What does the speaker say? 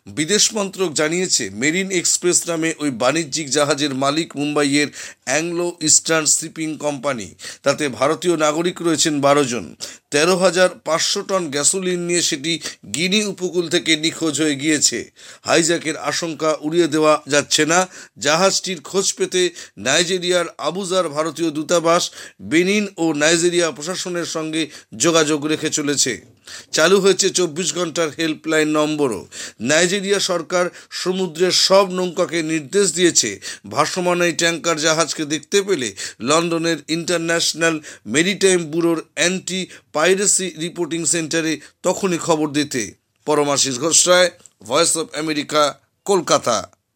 বিদেশ মন্ত্রক জানিয়েছে, মেরিন এক্সপ্রেস নামে ওই বাণিজ্যিক জাহাজের মালিক মুম্বাইয়ের অ্যাংলো ইস্টার্ন শিপিং কোম্পানি। তাতে ভারতীয় নাগরিক রয়েছেন 12 জন। 13,500 টন গ্যাসোলিন নিয়ে সেটি গিনি উপকূল থেকে নিখোঁজ হয়ে গিয়েছে। হাইজ্যাকের আশঙ্কা উড়িয়ে দেওয়া যাচ্ছে না। জাহাজটির খোঁজ পেতে নাইজেরিয়ার আবুজার ভারতীয় দূতাবাস বেনিন ও নাইজেরিয়া প্রশাসনের সঙ্গে যোগাযোগ রেখে চলেছে। চালু হয়েছে 24 ঘন্টার হেল্পলাইন নম্বরও। নাইজেরিয়া সরকার সমুদ্রের সব নৌকাকে নির্দেশ দিয়েছে ভাসমান এই ট্যাঙ্কার জাহাজকে দেখতে পেলে লন্ডনের ইন্টারন্যাশনাল মেরিটাইম ব্যুরোর অ্যান্টি পাইরেসি রিপোর্টিং সেন্টারে তখনই খবর দিতে। Paramashis Ghosh Roy, voice of America, Kolkata.